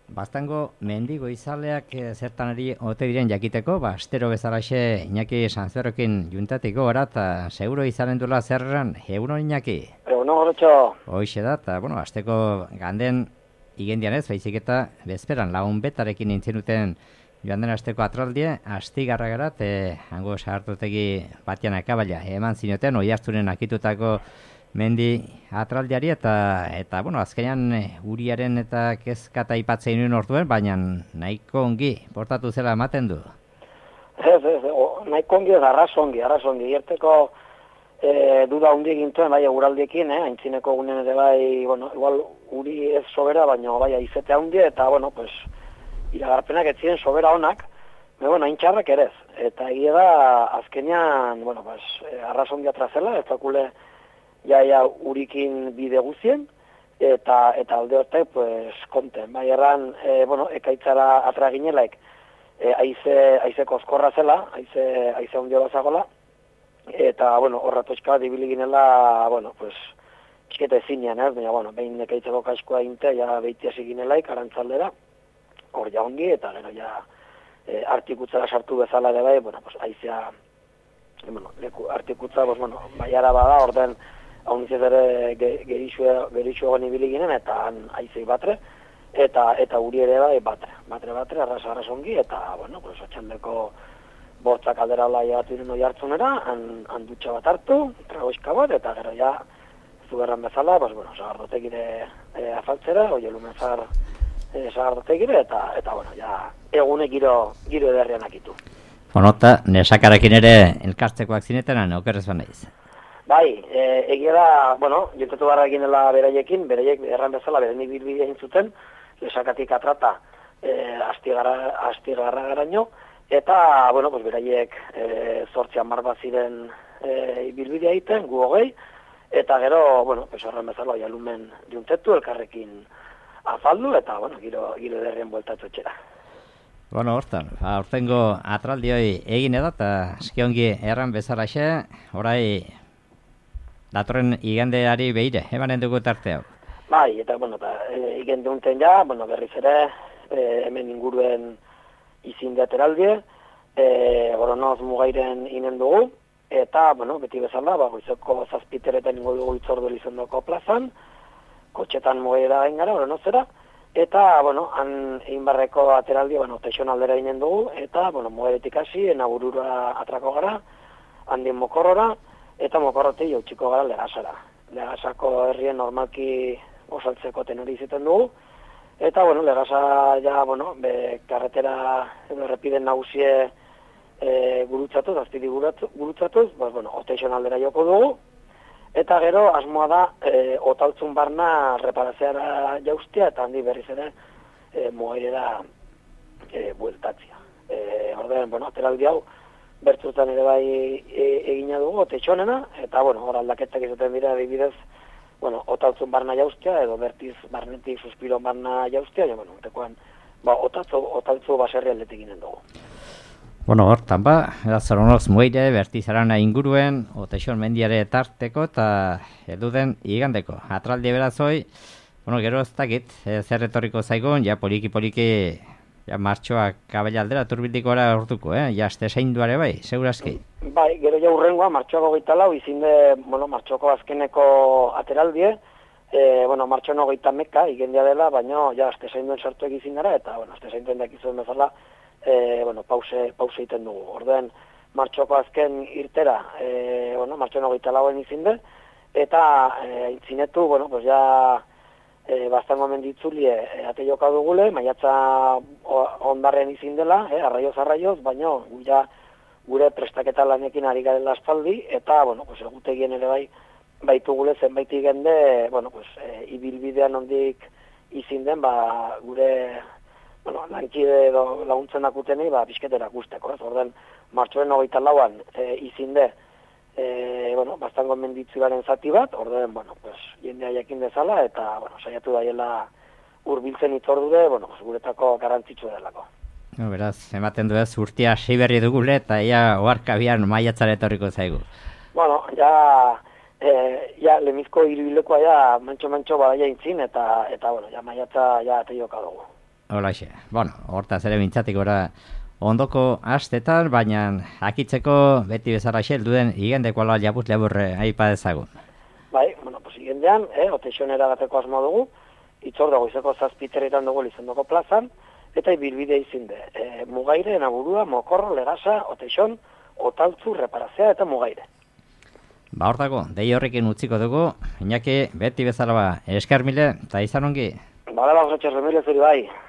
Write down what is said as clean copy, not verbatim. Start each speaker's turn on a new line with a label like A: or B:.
A: Bastango mendigo izaleak zertan ari ote diren jakiteko, astero bezalaxe Iñaki Sanzerokin juntatiko gara, eta seguro izanen duela zerran, egunon Iñaki?
B: Egunon, horretxo.
A: Hoixe da, eta, asteko ganden igendian ez, baizik eta bezperan lagun betarekin nintzenuten joan den asteko atraldie, astigarra gara, hango sahartotegi batian akabaila, eman zinoten, Oiartzunen akitutako mendi atraldiari eta azkenean uriaren eta kezkata aipatzen nuen orduen, baina nahiko ongi portatu zela ematen du.
B: Ez, nahiko ongi ez, arraso ongi. Ierteko duda hundi egintuen, bai, eguraldiekin, aintzineko gunen ere bai, igual uri ez sobera, baina bai, aizetea hundi, eta, iragarpenak ez ziren sobera honak, aintxarrak ere ez. Eta egia da, azkenean, arraso ongi atrazela, ez dakule, ja urikin bide guzien, eta alde hortek, konten. Bai, erran, ekaitzara atra ginelaik, aize kozkorra zela, aize hundio bazagola, eta, horra toxka bat ibili ginela, txiketa ezinean, baina, behin ekaitzeko kaskoa inte, ja behitiasi ginelaik, arantzaldera, hor ja ongi, eta gero ja artikutzara sartu bezala ere bai, aizea, artikutza, baiara bada, orden, haunizet ere gerixu egon ibili ginen, eta aizei batre, eta uri ere bai batre, arras ongi, eta, otxandeko bortzak aldera hola jabatu iren Oiartzunera, handutxa bat hartu, tragoizka bat, eta gero ja, zuberran bezala, sagardotegire afaltzera, oielumezar sagardotegire, eta ja, egune giro ederrean akitu.
A: Eta nesakarekin ere elkartzekoak zinetenan, okerrez banaiz.
B: Bai, egia da, jontatu barra egin dela beraiek erran bezala, berenik bilbidea intzuten, lesakatik atrata astigarra garaino, eta, beraiek 8 hamar bat ziren bilbidea egiten, gu 20, eta gero, erran bezala, jalumen juntetu, elkarrekin afaldu, eta, giro ederrien bueltatu etxera.
A: Hortengo atraldioi egin edo, eta eskiongi erran bezalaxe, orai datorren igandeari behire, emanen dugu tarte hau.
B: Bai, eta, igende unten ja, berriz ere, hemen inguruen izinde ateraldie, Goronoz mugairen inen dugu, eta, beti bezala, goizoko 7:00 ingo dugu Itzordu Elizondoko plazan, kotxetan mugaira gain gara, Goronozera, eta, han egin barreko ateraldi, Teixon aldera inen dugu, eta, mugairetik hasi, Enaburura atrako gara, handien Mokorrora, eta Mokorrotik jautxiko gara Legasara. Legasako herrien normalki osaltzeko tenori izaten dugu, eta, Legasa ja, karretera edo errepiden nagusie gurutzatuz, azpidi gurutzatuz, Oteixon aldera joko dugu, eta gero asmoa da Otaltzun barna reparazeara jaustia, eta handi berriz ere mugairera bueltatzia. Orden, ateraldi hau, bertzutan ere bai egina dugu, Oteixonena, eta, hor aldaketak izaten dira adibidez, Otaltzun barna jaustia, edo bertiz barnetik suspiron barna jaustia, tekoan, Otaltzu baserri aldetik ginen dugu.
A: Hortan Zoronoz mugaire, bertizarana inguruen, Oteixon mendiare tarteko, eta eduden igandeko. Atraldi berazoi, gero ez dakit, zer etorriko zaigun, ja poliki, ja martxoak kabela aldera turbildiko gara hortuko, ja azte zainduare bai, segurazki.
B: Bai, gero ja urrengoa, martxoako 24, izinde, martxoko azkeneko ateraldie, martxoan 30 igendia dela, baina ja azte zainduen sartu egizin gara, eta, azte zainduen dakizuen bezala, pause egiten dugu. Orden, martxoko azken irtera, martxoan 24 izinde, eta intzinetu, ja, bastango menditzulie ate joka dugule, maiatza ondarrean izin dela, arraioz, baina gure prestaketa lanekin ari garela aspaldi, eta, egutegien ere baitugule zenbait igende, ibilbidean ondik izin den, gure lankide edo laguntzen dakutenei, bizketera guzteko, ez? Orden, martxoen 24an izin de, bastango menditzuaren zati bat, orden, jendea jakin dezala, eta, saiatu daiela hurbiltzen Itzordure, guretako garrantzitsua delako.
A: Beraz, ematen du ez, urtia sei berri dugule, eta ia oarkabian maiatzara etorriko zaigu.
B: Ja, lemizko hiribilekoa ja, mantxo badaia intzin, eta ja, maiatza ja ate joka dugu.
A: Holaxe, bueno, hortaz ere mintzatik gora ondoko astetan, baina akitzeko beti bezala duen igendeko ala jabuz laburre aipa dezagun.
B: Bai, bueno, pues igendean, oteixonera bateko asmo dugu, itzor dago izeko zazpiteretan dugu lizendoko plazan, eta ibilbide izinde, Mugaire, Naburua, Mokorro, Legasa, Oteixon, Otaltzu, Reparazea eta Mugaire.
A: Ba hortako, dei horrekin utziko dugu, Iñaki beti bezala eskermile, eta izan ongi.
B: Badala, osatxer, remile zuri bai.